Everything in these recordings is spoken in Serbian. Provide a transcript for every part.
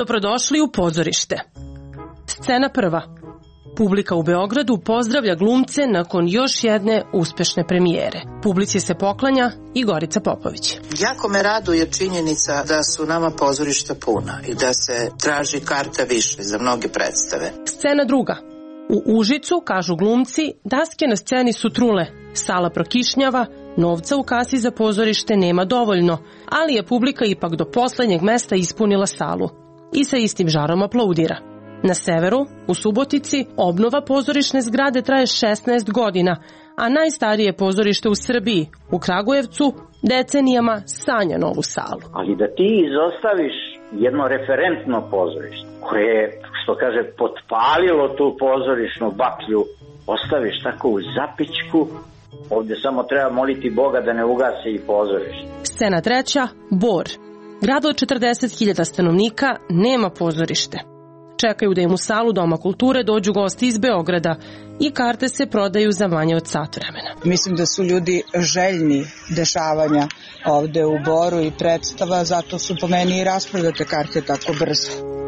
Dobrodošli u pozorište. Scena prva. Publika u Beogradu pozdravlja glumce nakon još jedne uspešne premijere. Publici se poklanja i Gorica Popović. Jako me raduje činjenica da su nama pozorišta puna i da se traži karta više za mnoge predstave. Scena druga. U Užicu, kažu glumci, daske na sceni su trule, sala prokišnjava, novca u kasi za pozorište nema dovoljno, ali je publika ipak do poslednjeg mesta ispunila salu i sa istim žarom aplaudira. Na severu, u Subotici, obnova pozorišne zgrade traje 16 godina, a najstarije pozorište u Srbiji, u Kragujevcu, decenijama sanja novu salu. Ali da ti izostaviš jedno referentno pozorište, koje je, što kaže, potpalilo tu pozorišnu baklju, ostaviš tako u zapičku, ovdje samo treba moliti Boga da ne ugasi i pozorište. Scena treća, Bor. Grad od 40.000 stanovnika nema pozorište. Čekaju da im u salu Doma kulture dođu gosti iz Beograda i karte se prodaju za manje od sat vremena. Mislim da su ljudi željni dešavanja ovde u Boru i predstava, zato su po meni i rasprodate karte tako brzo.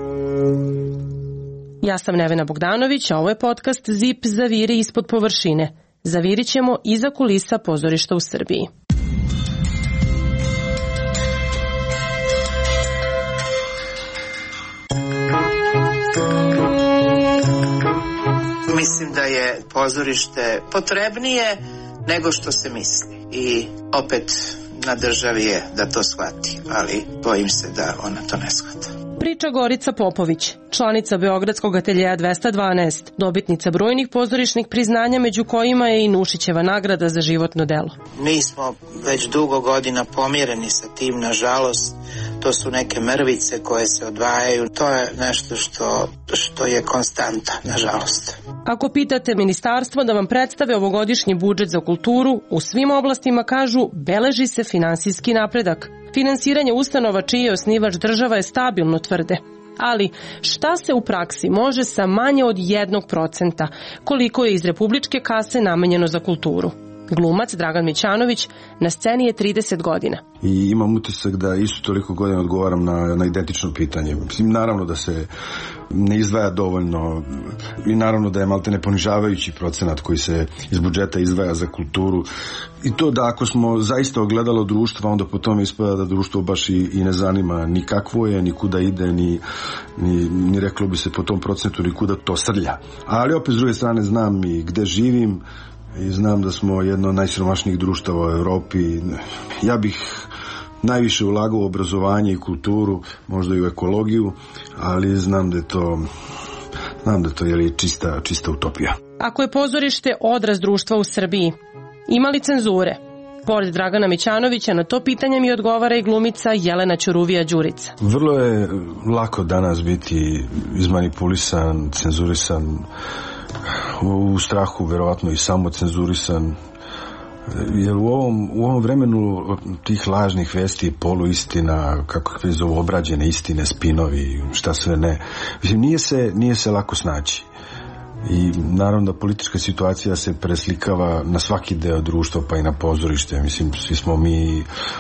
Ja sam Nevena Bogdanović, a ovo je podcast ZIP Zaviri ispod površine. Zavirit ćemo iza kulisa pozorišta u Srbiji. Mislim da je pozorište potrebnije nego što se misli i opet na državi je da to shvati, ali bojim se da ona to ne shvata. Priča Gorica Popović, članica Beogradskog ateljeja 212, dobitnica brojnih pozorišnih priznanja, među kojima je i Nušićeva nagrada za životno delo. Mi smo već dugo godina pomireni sa tim, nažalost. To su neke mrvice koje se odvajaju. To je nešto što je konstanta, nažalost. Ako pitate ministarstvo da vam predstave ovogodišnji budžet za kulturu, u svim oblastima kažu beleži se finansijski napredak. Finansiranje ustanova čiji je osnivač država je stabilno, tvrde. Ali šta se u praksi može sa manje od 1%, koliko je iz republičke kase namenjeno za kulturu? Glumac Dragan Mićanović na sceni je 30 godina. I imam utisak da isto toliko godina odgovaram na identično pitanje. Mislim, naravno da se ne izdvaja dovoljno i naravno da je maltene ponižavajući procenat koji se iz budžeta izdvaja za kulturu. I to da ako smo zaista ogledalo društva, onda po tome ispada da društvo baš i ne zanima ni kakvo je, ni kuda ide, ni reklo bi se po tom procentu ni kuda to srlja. Ali opet s druge strane znam i gde živim, i znam da smo jedno od najsiromašnijih društava u Evropi. Ja bih najviše ulagao u obrazovanje i kulturu, možda i u ekologiju, ali znam da je to čista utopija. Ako je pozorište odraz društva u Srbiji, ima li cenzure? Pored Dragana Mićanovića na to pitanje mi odgovara i glumica Jelena Ćuruvija-Đurica. Vrlo je lako danas biti izmanipulisan, cenzurisan, u strahu verovatno i samocenzurisan, jer u ovom vremenu tih lažnih vesti, poluistina, kako se zovu, obrađene istine, spinovi, šta sve ne, mislim, nije se lako snaći. I naravno da politička situacija se preslikava na svaki deo društva, pa i na pozorište. Mislim, svi smo mi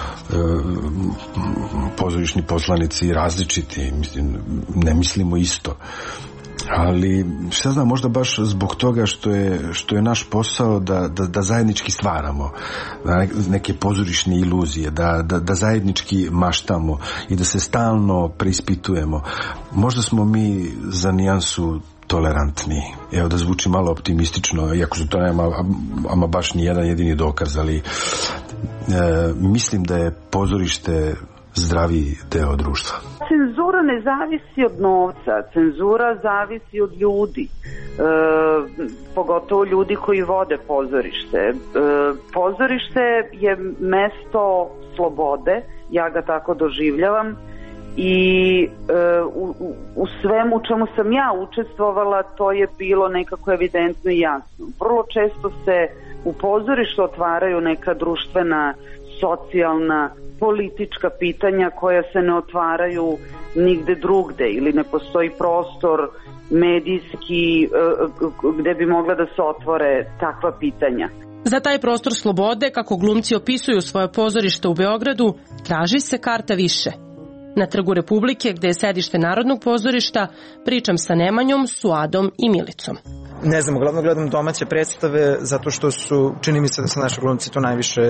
pozorišni poslanici različiti, mislim, ne mislimo isto. Ali, šta znam, možda baš zbog toga što je naš posao da zajednički stvaramo neke pozorišne iluzije, da zajednički maštamo i da se stalno preispitujemo. Možda smo mi za nijansu tolerantni. Evo, da zvuči malo optimistično, iako to nema ama baš ni jedan jedini dokaz, ali mislim da je pozorište zdravi deo društva. Cenzura ne zavisi od novca, cenzura zavisi od ljudi, pogotovo ljudi koji vode pozorište. Pozorište je mesto slobode, ja ga tako doživljavam, i u svemu čemu sam ja učestvovala to je bilo nekako evidentno i jasno. Vrlo često se u pozorištu otvaraju neka društvena, socijalna, politička pitanja koja se ne otvaraju nigde drugde ili ne postoji prostor medijski gde bi mogla da se otvore takva pitanja. Za taj prostor slobode, kako glumci opisuju svoje pozorište u Beogradu, traži se karta više. Na Trgu Republike, gde je sedište Narodnog pozorišta, pričam sa Nemanjom, Suadom i Milicom. Ne znam, uglavnom gledam domaće predstave zato što su, čini mi se da su naši glumci to najviše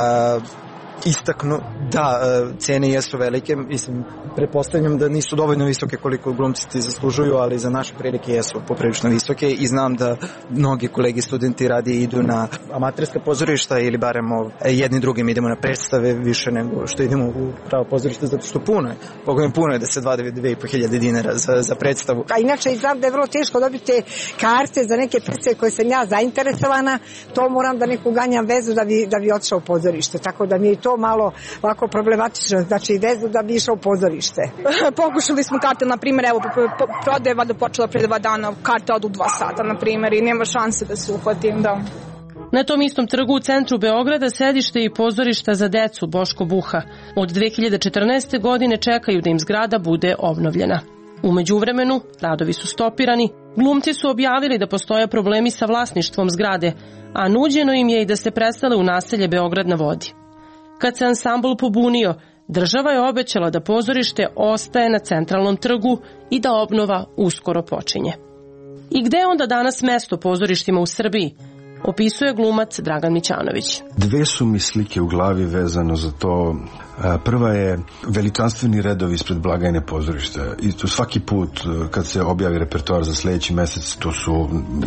istaknu. Da, cene jesu velike, mislim, pretpostavljam da nisu dovoljno visoke koliko glumci ti zaslužuju, ali za naše prilike jesu poprilično visoke i znam da mnogi kolegi studenti radi idu na amaterska pozorišta ili barem jedni drugim idemo na predstave više nego što idemo u pravo pozorište, zato što puno je da se 2.500 dinara za predstavu. A inače znam da je vrlo teško dobiti karte za neke predstave koje sam ja zainteresovana, to moram da neku ganjam vezu da bi otišao u pozorište, tako da mi je to malo ovako problematično, znači vezu da bi išao u pozorište. Pokušali smo karte, na primjer, evo, prodajeva da počela pre 2 dana, karte odu 2 sata, na primjer, i nema šanse da se uhvatim, da. Na tom istom trgu u centru Beograda sedište i pozorišta za decu Boško Buha. Od 2014. godine čekaju da im zgrada bude obnovljena. U međuvremenu, radovi su stopirani, glumci su objavili da postoje problemi sa vlasništvom zgrade, a nuđeno im je i da se presele u naselje Beograd na vodi. Kad se ansambl pobunio, država je obećala da pozorište ostaje na centralnom trgu i da obnova uskoro počinje. I gde je onda danas mesto pozorištima u Srbiji? Opisuje glumac Dragan Mićanović. Dve su mi slike u glavi vezano za to. Prva je veličanstveni redovi ispred blagajne pozorišta. I tu svaki put kad se objavi repertoar za sledeći mesec, to su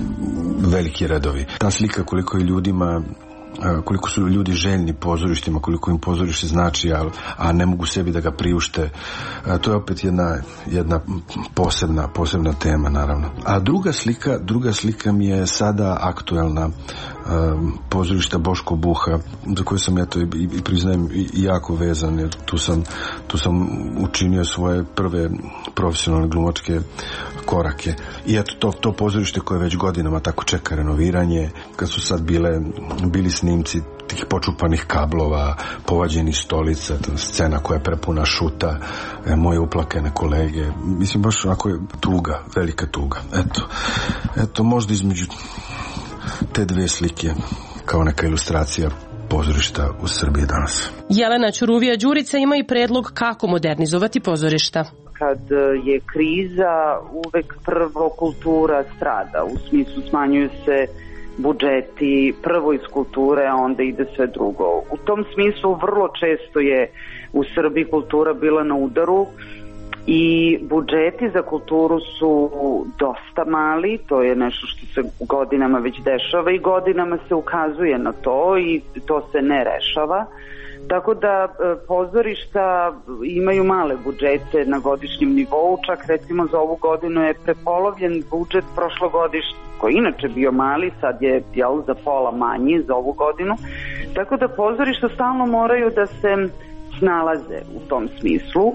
veliki redovi. Ta slika koliko je ljudima, koliko su ljudi željni pozorištima, koliko im pozorište znači, a ne mogu sebi da ga priušte, to je opet jedna posebna tema, naravno. A druga slika mi je sada aktuelna, pozorišta Boško Buha, za koju sam i priznajem jako vezan, jer tu sam učinio svoje prve profesionalne glumačke korake. I eto, to pozorište koje već godinama tako čeka renoviranje, kad su sad bili snimci tih počupanih kablova, povađenih stolica, scena koja je prepuna šuta, moje uplakane kolege. Mislim, baš onako je tuga, velika tuga. Eto, možda između te dve slike kao neka ilustracija pozorišta u Srbiji danas. Jelena Ćuruvija-Đurica ima i predlog kako modernizovati pozorišta. Kad je kriza, uvek prvo kultura strada, u smislu smanjuju se budžeti, prvo iz kulture, a onda ide sve drugo. U tom smislu vrlo često je u Srbiji kultura bila na udaru i budžeti za kulturu su dosta mali, to je nešto što se godinama već dešava i godinama se ukazuje na to i to se ne rešava. Tako da pozorišta imaju male budžete na godišnjem nivou, čak recimo za ovu godinu je prepolovljen budžet prošlogodišnji, koji inače bio mali, sad je za pola manji za ovu godinu. Tako da pozorišta stalno moraju da se snalaze u tom smislu.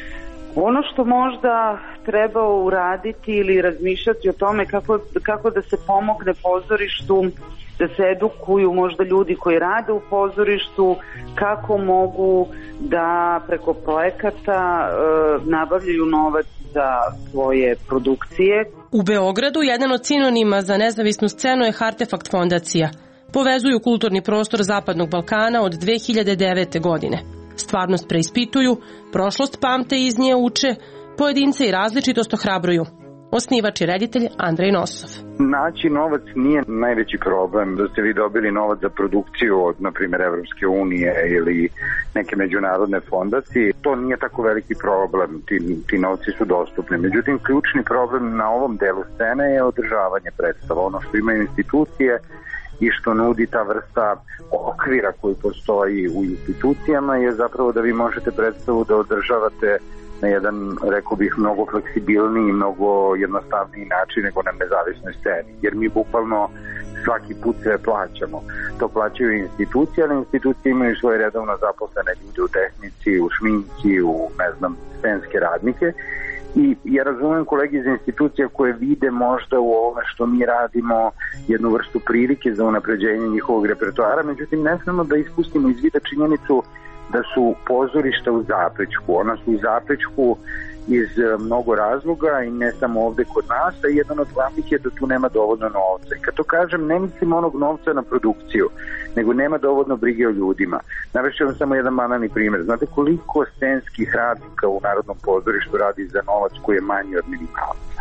Ono što možda treba uraditi ili razmišljati o tome kako da se pomogne pozorištu, da se edukuju možda ljudi koji rade u pozorištu, kako mogu da preko projekata nabavljaju novac za svoje produkcije. U Beogradu jedan od sinonima za nezavisnu scenu je Hartefakt fondacija. Povezuju kulturni prostor Zapadnog Balkana od 2009. godine. Stvarnost preispituju, prošlost pamte i iz nje uče, pojedince i različitost ohrabruju. Osnivač i reditelj Andrej Nosov. Naći novac nije najveći problem, da ste vi dobili novac za produkciju od, na primjer, Evropske unije ili neke međunarodne fondacije. To nije tako veliki problem, ti novci su dostupni. Međutim, ključni problem na ovom delu scene je održavanje predstava. Ono što imaju institucije i što nudi ta vrsta okvira koji postoji u institucijama je zapravo da vi možete predstavu da održavate na jedan, rekao bih, mnogo fleksibilniji, mnogo jednostavniji način nego na nezavisnoj sceni. Jer mi bukvalno svaki put sve plaćamo. To plaćaju institucije, ali institucije imaju svoje redovno zaposlene ljude u tehnici, u šminci, u, scenske radnike. I ja razumem kolege iz institucija koje vide možda u ovome što mi radimo jednu vrstu prilike za unapređenje njihovog repertoara, međutim ne smemo da ispustimo iz vida činjenicu da su pozorišta u zapećku. Ona su u zapećku iz mnogo razloga i ne samo ovde kod nas, a jedan od glavnih je da tu nema dovoljno novca. I kad to kažem, ne mislim onog novca na produkciju, nego nema dovoljno brige o ljudima. Navešću vam samo jedan banalni primjer. Znate koliko scenskih radnika u Narodnom pozorištu radi za novac koji je manji od minimalca?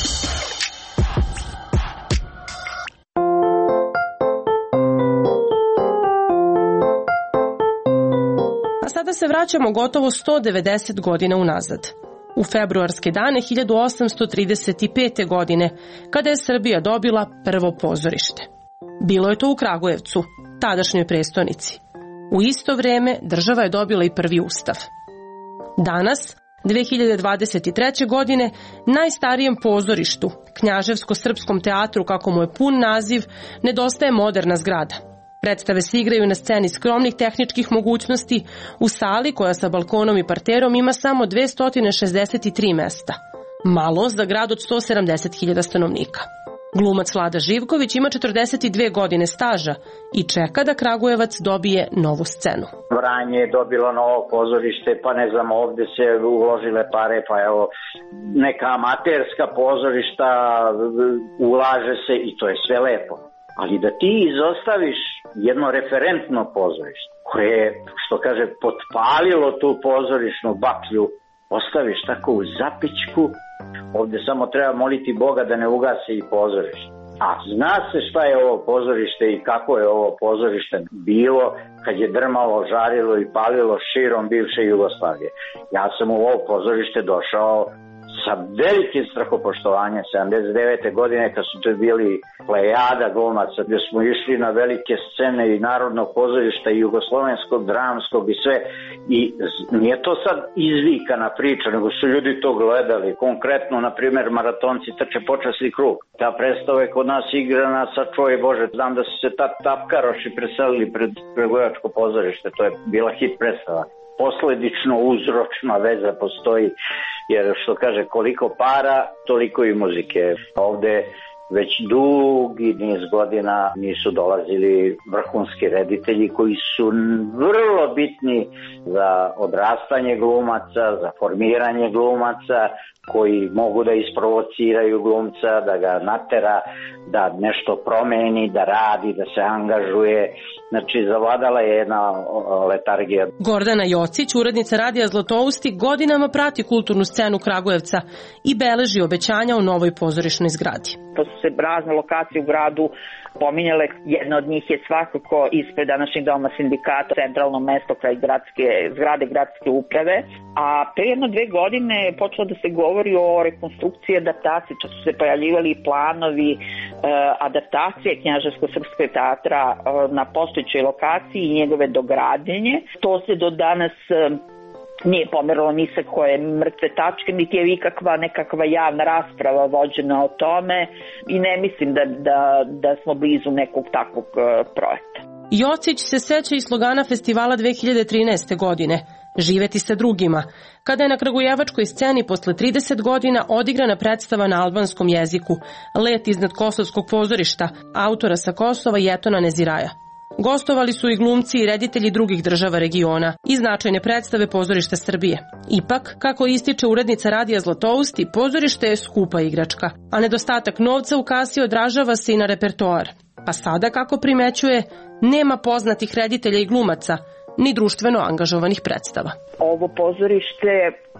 A sada se vraćamo gotovo 190 godina unazad. U februarske dane 1835. godine, kada je Srbija dobila prvo pozorište. Bilo je to u Kragujevcu, tadašnjoj prestonici. U isto vreme država je dobila i prvi ustav. Danas, 2023. godine, najstarijem pozorištu, Knjaževsko-srpskom teatru, kako mu je pun naziv, nedostaje moderna zgrada. Predstave se igraju na sceni skromnih tehničkih mogućnosti u sali koja sa balkonom i parterom ima samo 263 mesta. Malo za grad od 170.000 stanovnika. Glumac Vlada Živković ima 42 godine staža i čeka da Kragujevac dobije novu scenu. Vranje je dobilo novo pozorište, pa ne znam, ovde se uložile pare, pa evo neka amaterska pozorišta, ulaže se i to je sve lepo. Ali da ti izostaviš jedno referentno pozorište koje je, što kaže, potpalilo tu pozorišnu baklju, ostaviš tako u zapičku, ovde samo treba moliti Boga da ne ugasi i pozorište. A zna se šta je ovo pozorište i kako je ovo pozorište bilo kad je drmalo, žarilo i palilo širom bivše Jugoslavije. Ja sam u ovo pozorište došao sa velikim strahopoštovanjem 79. godine kad su to bili plejada glumaca gdje smo išli na velike scene i Narodnog pozorišta i Jugoslovenskog, dramskog i sve. I nije to sad izvikana priča, nego su ljudi to gledali. Konkretno, na primjer, maratonci trče počasni krug. Ta predstava je kod nas igrana sa čoj Bože. Znam da su se tapkaroši preselili pred Kragujevačko pozorište. To je bila hit predstava. Posledično uzročna veza postoji, jer što kaže, koliko para, toliko i muzike. Ovde već dugi niz godina nisu dolazili vrhunski reditelji koji su vrlo bitni za odrastanje glumaca, za formiranje glumaca, koji mogu da isprovociraju glumca, da ga natera, da nešto promeni, da radi, da se angažuje. Znači, zavladala je jedna letargija. Gordana Jocić, urednica Radija Zlatousti, godinama prati kulturnu scenu Kragujevca i beleži obećanja o novoj pozorišnoj zgradi. To su se razne lokacije u gradu pominjale. Jedna od njih je svakako ispred današnjeg doma sindikata, centralno mesto kraj zgrade gradske uprave. A pre 1-2 godine je počelo da se govori o rekonstrukciji adaptacije, čak su se pojavljivali planovi adaptacije Knjaževsko-srpskog teatra na postojećoj lokaciji i njegove dogradnje. To se do danas nije pomerilo ni sa koje mrtve tačke, niti je nekakva javna rasprava vođena o tome i ne mislim da smo blizu nekog takvog projekta. Jocić se seća i slogana festivala 2013. godine Živeti sa drugima, kada je na kragujevačkoj sceni posle 30 godina odigrana predstava na albanskom jeziku Let iznad Kosovskog pozorišta autora sa Kosova Jetona Neziraja. Gostovali su i glumci i reditelji drugih država regiona i značajne predstave pozorišta Srbije. Ipak, kako ističe urednica Radija Zlatousti, pozorište je skupa igračka, a nedostatak novca u kasi odražava se i na repertoar. Pa sada, kako primećuje, nema poznatih reditelja i glumaca, ni društveno angažovanih predstava. Ovo pozorište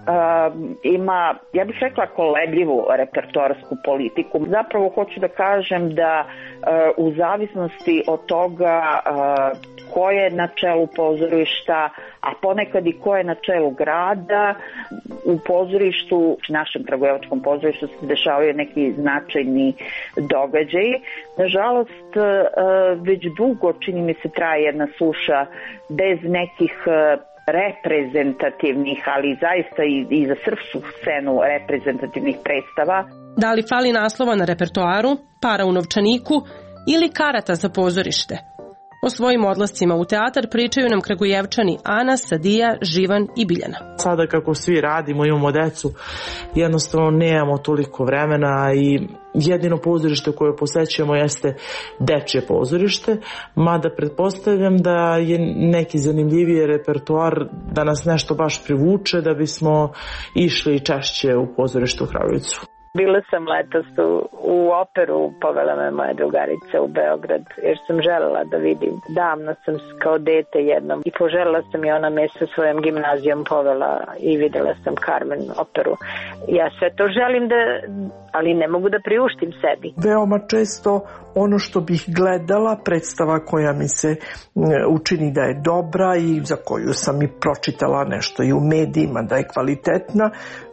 ima, ja bih rekla, kolebljivu repertoarsku politiku. Zapravo hoću da kažem da u zavisnosti od toga ko je na čelu pozorišta, a ponekad i ko je na čelu grada, u pozorištu, našem kragujevačkom pozorištu se dešavaju neki značajni događaji. Nažalost, već dugo, čini mi se, traje jedna suša bez nekih reprezentativnih, ali zaista i za srpsku scenu reprezentativnih predstava. Da li fali naslova na repertoaru, para u novčaniku ili karata za pozorište? O svojim odlascima u teatar pričaju nam Kragujevčani Ana, Sadija, Živan i Biljana. Sada kako svi radimo, imamo decu, jednostavno nemamo toliko vremena i jedino pozorište koje posećujemo jeste dečje pozorište, mada pretpostavljam da je neki zanimljiviji repertoar da nas nešto baš privuče da bismo išli češće u pozorište u Kragujevcu. Bila sam letos u operu, povela me moja drugarica u Beograd, jer sam želela da vidim. Davno sam kao dete jednom i poželjela sam i ona me sa svojom gimnazijom povela i videla sam Carmen operu. Ja sve to želim ali ne mogu da priuštim sebi. Veoma često ono što bih gledala, predstava koja mi se učini da je dobra i za koju sam i pročitala nešto i u medijima da je kvalitetna,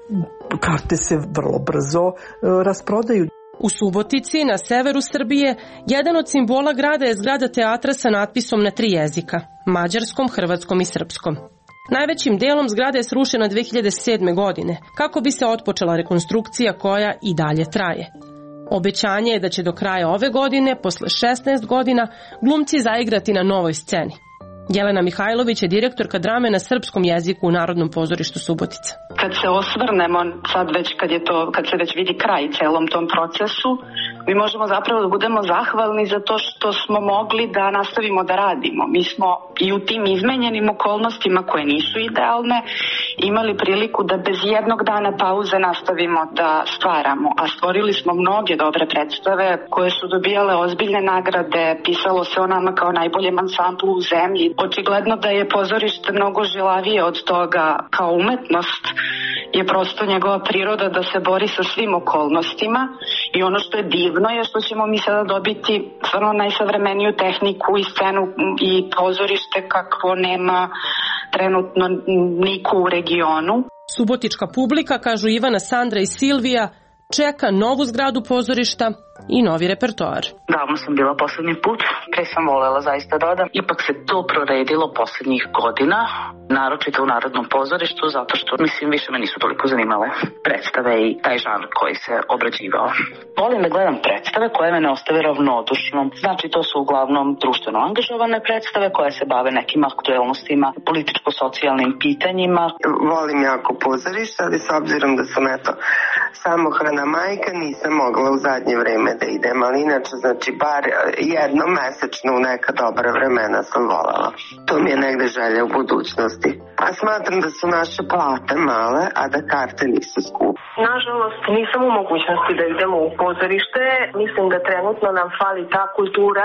karte se vrlo brzo rasprodaju. U Subotici, na severu Srbije, jedan od simbola grada je zgrada teatra sa natpisom na 3 jezika, mađarskom, hrvatskom i srpskom. Najvećim delom zgrada je srušena 2007. godine, kako bi se otpočela rekonstrukcija koja i dalje traje. Obećanje je da će do kraja ove godine, posle 16 godina, glumci zaigrati na novoj sceni. Jelena Mihajlović je direktorka drame na srpskom jeziku u Narodnom pozorištu Subotica. Kad se osvrnemo, sad već kad se već vidi kraj celom tom procesu, mi možemo zapravo da budemo zahvalni za to što smo mogli da nastavimo da radimo. Mi smo i u tim izmenjenim okolnostima koje nisu idealne imali priliku da bez jednog dana pauze nastavimo da stvaramo, a stvorili smo mnoge dobre predstave koje su dobijale ozbiljne nagrade, pisalo se o nama kao najboljem ansamblu u zemlji. Očigledno da je pozorište mnogo žilavije od toga, kao umetnost je prosto njegova priroda da se bori sa svim okolnostima i ono što je divno je što ćemo mi sada dobiti stvarno najsavremeniju tehniku i scenu i pozorište kakvo nema trenutno niko u regionu. Subotička publika, kažu Ivana, Sandra i Silvija, čeka novu zgradu pozorišta i novi repertoar. Davno sam bila poslednji put, pre sam volela zaista da odam. Ipak se to proredilo poslednjih godina, naročito u Narodnom pozorištu, zato što, više me nisu toliko zanimale predstave i taj žanr koji se obrađivao. Volim da gledam predstave koje me ne ostave ravnodušnom. Znači, to su uglavnom društveno angažovane predstave koje se bave nekim aktuelnostima, političko-socijalnim pitanjima. Volim jako pozorište, ali s obzirom da sam samohrana majka, nisam mogla u zadnje vreme da idem, ali inače, znači, bar jednom mesečno u neka dobra vremena sam voljela. To mi je negde želja u budućnosti. A smatram da su naše plate male, a da karte nisu skupe. Nažalost, nisam u mogućnosti da idemo u pozorište. Mislim da trenutno nam fali ta kultura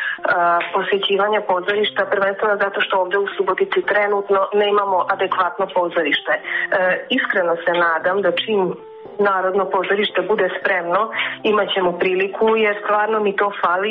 posjećivanja pozorišta, prvenstveno zato što ovde u Subotici trenutno ne imamo adekvatno pozorište. Iskreno se nadam da čim Narodno pozorište bude spremno, imat ćemo priliku jer stvarno mi to fali.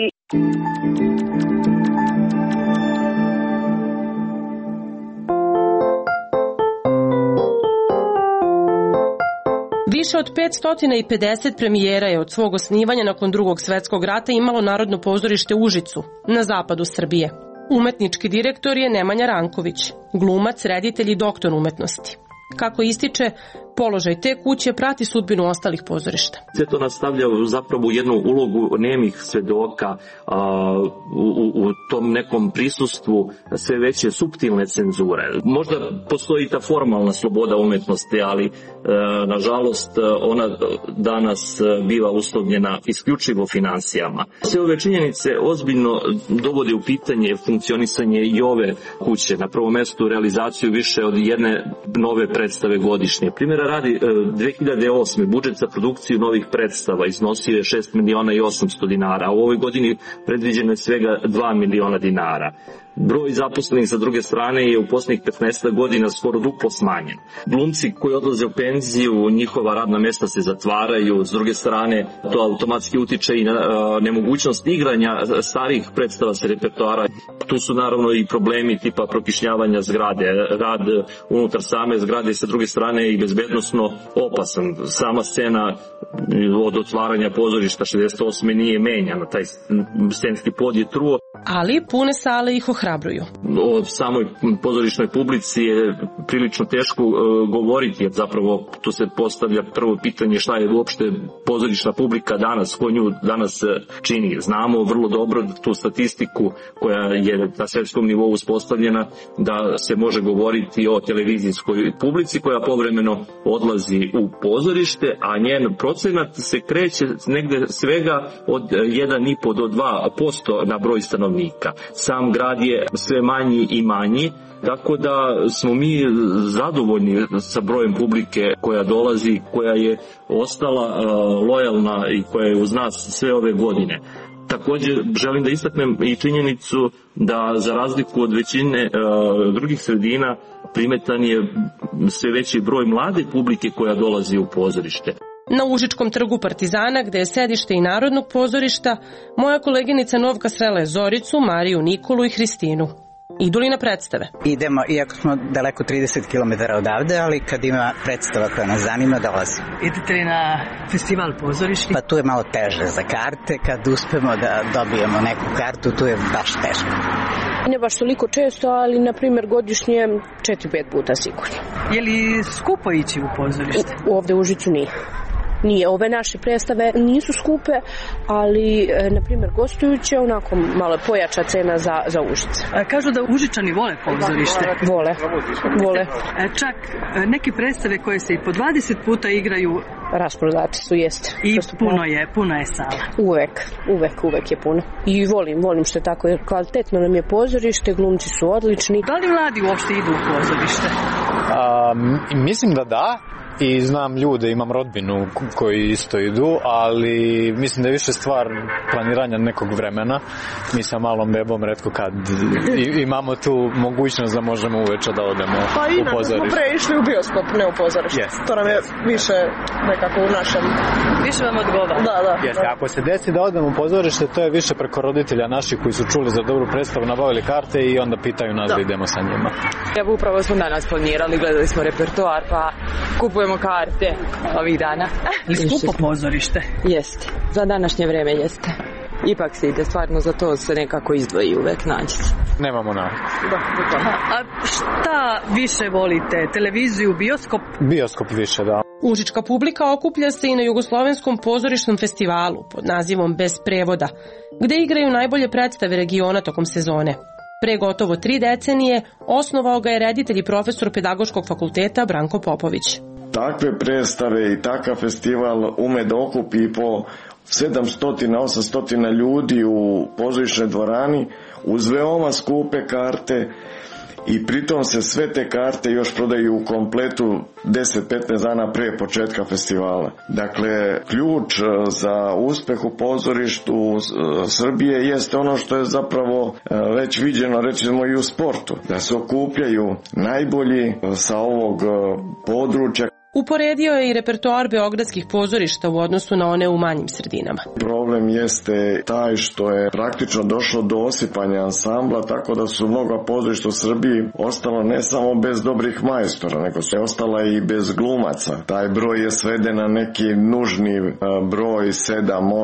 Više od 550 premijera je od svog osnivanja nakon Drugog svetskog rata imalo Narodno pozorište u Užicu, na zapadu Srbije. Umetnički direktor je Nemanja Ranković, glumac, reditelj i doktor umetnosti. Kako ističe, položaj te kuće prati sudbinu ostalih pozorišta. Sve to nastavlja zapravo jednu ulogu nemih svedoka u tom nekom prisustvu sve veće suptilne cenzure. Možda postoji ta formalna sloboda umetnosti, ali nažalost ona danas biva uslovljena isključivo finansijama. Sve ove činjenice ozbiljno dovode u pitanje funkcionisanje i ove kuće. Na prvom mestu realizaciju više od jedne nove predstave godišnje. Primjera radi, 2008. budžet za produkciju novih predstava iznosio je 6.800.000 dinara, a u ovoj godini predviđeno je svega 2 miliona dinara. Broj zaposlenih sa druge strane je u posljednjih 15 godina skoro duplo smanjen. Glumci koji odlaze u penziju, njihova radna mesta se zatvaraju, s druge strane to automatski utiče i na nemogućnost igranja starih predstava sa repertoara. Tu su naravno i problemi tipa prokišnjavanja zgrade, rad unutar same zgrade sa druge strane i bezbednosno opasan. Sama scena od otvaranja pozorišta 68. nije menjana, taj scenski pod je truo. ali pune sale ih ohrabruju. O samoj pozorišnoj publici je prilično teško govoriti, jer zapravo tu se postavlja prvo pitanje šta je uopšte pozorišna publika danas, ko nju danas čini. Znamo vrlo dobro tu statistiku koja je na svetskom nivou uspostavljena, da se može govoriti o televizijskoj publici koja povremeno odlazi u pozorište, a njen procenat se kreće negde svega od 1,5 do 2% na broj stanovnika. Sam grad je sve manji i manji, tako da smo mi zadovoljni sa brojem publike koja dolazi, koja je ostala lojalna i koja je uz nas sve ove godine. Također želim da istaknem i činjenicu da za razliku od većine drugih sredina primetan je sve veći broj mlade publike koja dolazi u pozorište. Na Užičkom trgu Partizana, gde je sedište i Narodnog pozorišta, moja koleginica Novka srela je Zoricu, Mariju, Nikolu i Hristinu. Idu li na predstave? Idemo, iako smo daleko 30 km odavde, ali kad ima predstava koja nas zanima, dolazimo. Idete li na festival pozorišni? Pa tu je malo teže za karte, kad uspemo da dobijemo neku kartu, tu je baš teško. Ne baš toliko često, ali na primjer godišnje 4-5 puta sigurno. Je li skupo ići u pozorište? Ovde u Užicu nije. Nije, ove naše predstave nisu skupe, ali, na primjer, gostujuće, onako malo pojača cena za Užice. Kažu da Užičani vole pozorište. Vole. Čak neke predstave koje se i po 20 puta igraju rasprodati su, jeste. I puno je sala. Uvek je puno. I volim što je tako, jer kvalitetno nam je pozorište, glumci su odlični. Da li mladi uopšte idu u pozorište? Mislim da. I znam ljude, imam rodbinu koji isto idu, ali mislim da je više stvar planiranja nekog vremena. Mi sa malom bebom retko kad imamo tu mogućnost da možemo uveče da odemo u pozorište. Pa smo pre išli u bioskop, ne u pozorište. Yes. To nam je više nekako u našem... Više vam odgovara. Da. Jeste, ako se desi da odemo u pozorište, to je više preko roditelja naših koji su čuli za dobru predstavu, nabavili karte i onda pitaju nas da idemo sa njima. Ja upravo smo danas planirali, gledali smo repertoar, pa kupujemo karte ovih dana. Je skupo pozorište? Jeste, za današnje vreme jeste. Ipak se ide, stvarno za to se nekako izdvoji, uvek nađe se. Nemamo naviku. A šta više volite, televiziju, bioskop? Bioskop više, da. Užička publika okuplja se i na Jugoslovenskom pozorišnom festivalu pod nazivom Bez prevoda, gde igraju najbolje predstave regiona tokom sezone. Pre gotovo 3 decenije osnovao ga je reditelj i profesor Pedagoškog fakulteta Branko Popović. Takve predstave i takav festival ume da okupi po 700-800 ljudi u pozorišnoj dvorani uz veoma skupe karte i pritom se sve te karte još prodaju u kompletu 10-15 dana pre početka festivala. Dakle, ključ za uspeh u pozorištu Srbije jeste ono što je zapravo već viđeno, recimo i u sportu, da se okupljaju najbolji sa ovog područja. Uporedio je i repertoar beogradskih pozorišta u odnosu na one u manjim sredinama. Problem jeste taj što je praktično došlo do osipanja ansambla, tako da su mnoga pozorišta u Srbiji ostala ne samo bez dobrih majstora, nego su ostala i bez glumaca. Taj broj je sveden na neki nužni broj 7,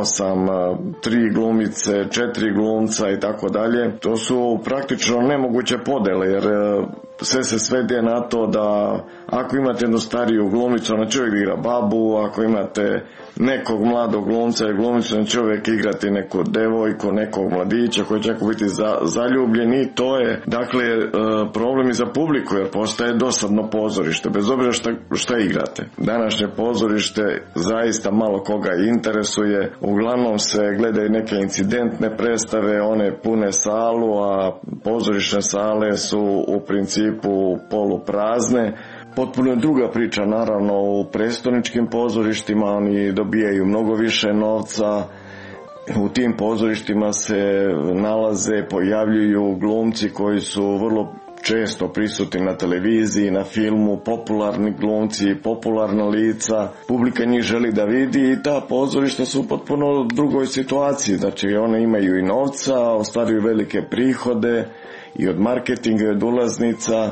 8, 3 glumice, 4 glumca i tako dalje. To su praktično nemoguće podele, jer sve se svede na to da ako imate jednu stariju glumicu, ona čovjek igra babu, ako imate nekog mladog glumca ili glumicu, ona čovjek igrati neku devojku, nekog mladića koji će biti zaljubljen i to je dakle problem i za publiku, jer postaje dosadno pozorište, bez obzira šta igrate. Današnje pozorište zaista malo koga interesuje, uglavnom se gledaju neke incidentne predstave, one pune salu, a pozorišne sale su u principu poluprazne. Potpuno je druga priča, naravno, u prestoničkim pozorištima, oni dobijaju mnogo više novca, u tim pozorištima se nalaze, pojavljuju glumci koji su vrlo često prisutni na televiziji, na filmu, popularni glumci, popularna lica, publika njih želi da vidi i ta pozorišta su u potpuno drugoj situaciji, znači one imaju i novca, ostvaruju velike prihode i od marketinga i od ulaznica,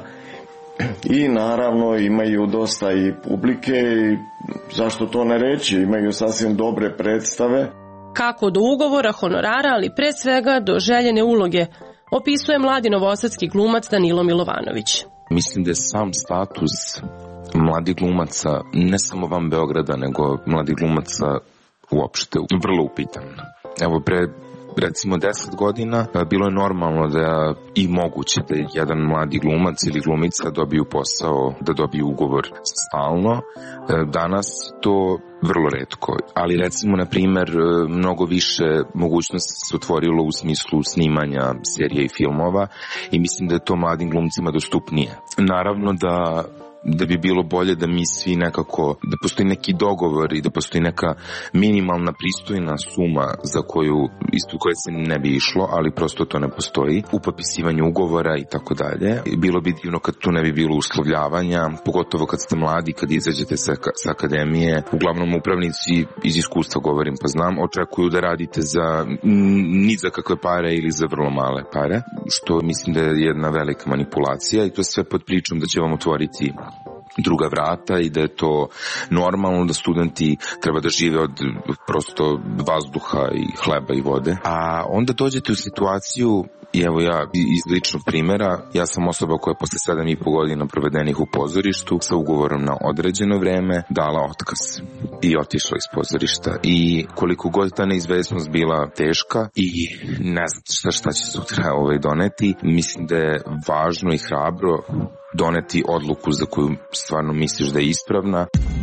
i naravno imaju dosta i publike i zašto to ne reći, imaju sasvim dobre predstave. Kako do ugovora, honorara, ali pre svega do željene uloge, opisuje mladi novosadski glumac Danilo Milovanović. Mislim da je sam status mladih glumaca, ne samo van Beograda, nego mladih glumaca uopšte, vrlo upitan. Evo, pre recimo 10 godina bilo je normalno da i moguće da jedan mladi glumac ili glumica dobiju posao, da dobiju ugovor stalno. Danas to vrlo retko, ali recimo na primer mnogo više mogućnosti se otvorilo u smislu snimanja serija i filmova i mislim da je to mladim glumcima dostupnije. Naravno da bi bilo bolje da mi svi nekako, da postoji neki dogovor i da postoji neka minimalna pristojna suma za koju, isto koje se ne bi išlo, ali prosto to ne postoji, u potpisivanju ugovora i tako dalje. Bilo bi divno kad tu ne bi bilo uslovljavanja, pogotovo kad ste mladi, kad izađete sa akademije. Uglavnom upravnici, iz iskustva govorim pa znam, očekuju da radite ni za kakve pare ili za vrlo male pare, što mislim da je jedna velika manipulacija i to sve pod pričom da će vam otvoriti druga vrata i da je to normalno, da studenti treba da žive od prosto vazduha i hleba i vode. A onda dođete u situaciju, i evo ja iz ličnog primjera, ja sam osoba koja je posle 7,5 godina provedenih u pozorištu sa ugovorom na određeno vreme dala otkaz i otišla iz pozorišta. I koliko god ta neizvesnost bila teška i ne znam šta će sutra doneti, mislim da je važno i hrabro doneti odluku za koju stvarno misliš da je ispravna.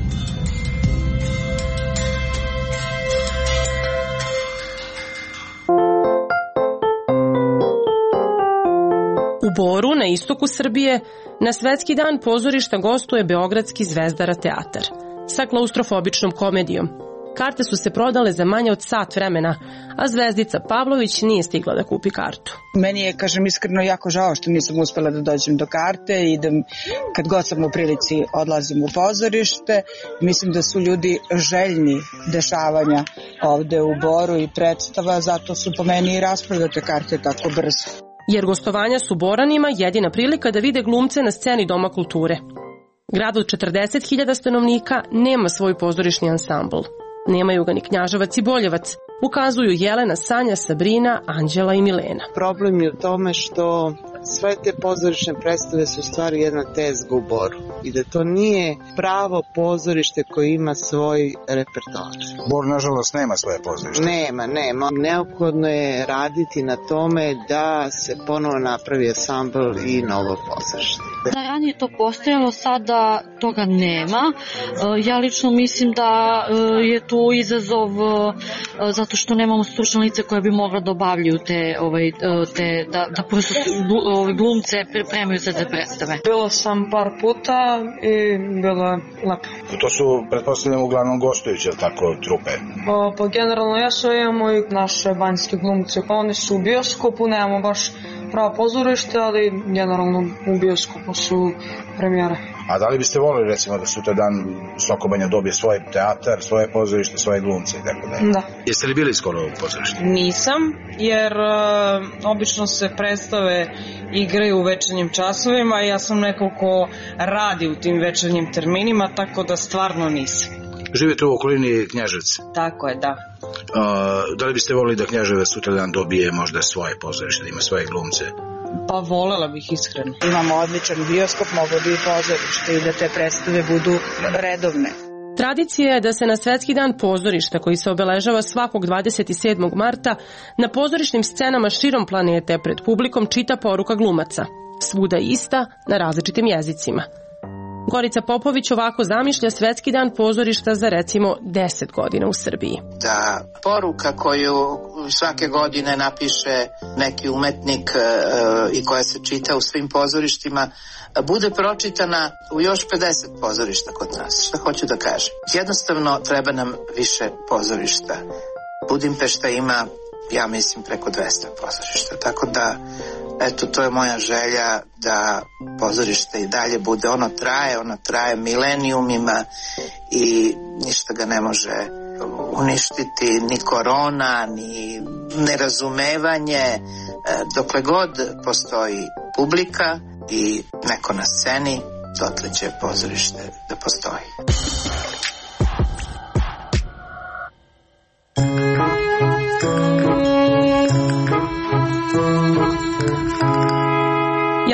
U Boru, na istoku Srbije, na Svetski dan pozorišta gostuje Beogradski Zvezdara teatar sa klaustrofobičnom komedijom. Karte su se prodale za manje od sat vremena, a Zvezdica Pavlović nije stigla da kupi kartu. Meni je, kažem iskreno, jako žao što nisam uspela da dođem do karte i da kad god sam u prilici odlazim u pozorište. Mislim da su ljudi željni dešavanja ovde u Boru i predstava, zato su po meni i rasprodate karte tako brzo. Jer gostovanja su Boranima jedina prilika da vide glumce na sceni Doma kulture. Grad od 40.000 stanovnika nema svoj pozorišni ansambl. Nemaju ga ni Knjaževac i Boljevac, ukazuju Jelena, Sanja, Sabrina, Anđela i Milena. Problem je u tome što sve te pozorišne predstave su stvari jedna tezga u Boru i da to nije pravo pozorište koje ima svoj repertoar. Bor, nažalost, nema svoje pozorište. Nema. Neophodno je raditi na tome da se ponovo napravi ansambl i novo pozorište. Da ranije to postojalo, sada toga nema. Ja lično mislim da je tu izazov zato što nemamo stručne lice koje bi mogla da obavljaju da prosto glumce pripremaju se za predstave. Bila sam par puta i bilo je lepo. To su, pretpostavljam, uglavnom gostujuće, tako, trupe? Pa generalno jesu, imamo i naše banjske glumce. Oni su u bioskopu, nemamo baš pravo pozorište, ali generalno u bioskopu su premijere. A da li biste volili, recimo, da sutra dan Sokobanja dobije svoj teatar, svoje pozorište, svoje glumce i tako dalje? Da. Jeste li bili skoro u pozorištu? Nisam, jer obično se predstave igraju u večernjim časovima i ja sam neko ko radi u tim večernjim terminima, tako da stvarno nisam. Živite u okolini Knjaževca? Tako je, da. Da li biste volili da Knjaževac sutra dan dobije možda svoje pozorište, da ima svoje glumce? Pa volela bih iskreno. Imamo odličan bioskop, mogu bi i pozorište i da te predstave budu redovne. Tradicija je da se na Svetski dan pozorišta, koji se obeležava svakog 27. marta, na pozorišnim scenama širom planete pred publikom čita poruka glumaca. Svuda ista, na različitim jezicima. Gorica Popović ovako zamišlja Svetski dan pozorišta za recimo 10 godina u Srbiji. Da poruka koju svake godine napiše neki umetnik i koja se čita u svim pozorištima bude pročitana u još 50 pozorišta kod nas. Šta hoću da kažem? Jednostavno treba nam više pozorišta. Budimpešta ima, ja mislim, preko 200 pozorišta. Tako da, eto, to je moja želja da pozorište i dalje bude. Ono traje milenijumima i ništa ga ne može uništiti, ni korona, ni nerazumevanje. Dokle god postoji publika i neko na sceni, dotle će pozorište da postoji.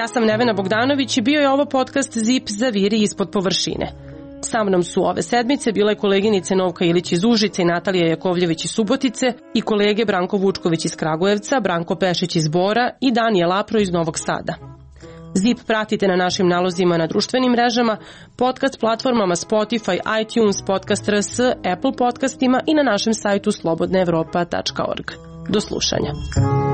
sam Nevena Bogdanović i bio je ovo podcast Zip zaviri ispod površine. Sa mnom su ove sedmice bile koleginice Novka Ilić iz Užice i Natalija Jakovljević iz Subotice i kolege Branko Vučković iz Kragujevca, Branko Pešić iz Bora i Danijel Lapro iz Novog Sada. Zip pratite na našim nalozima na društvenim mrežama, podcast platformama Spotify, iTunes, Podcast RS, Apple podcastima i na našem sajtu slobodnaevropa.org. Do slušanja.